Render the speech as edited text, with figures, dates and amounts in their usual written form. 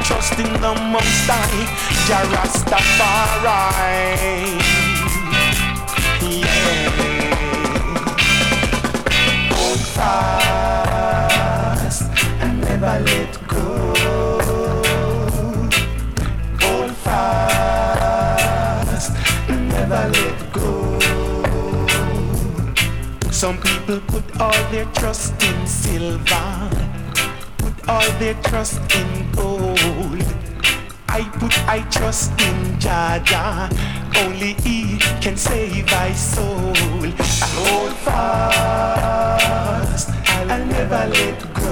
trust in the Most High, Jah Rastafari. Yeah. Hold fast and never let go. Hold fast and never let go. Some people put all their trust in silver, put all their trust in gold. I trust in Jah Jah, only He can save my soul. I hold fast, I'll never let go.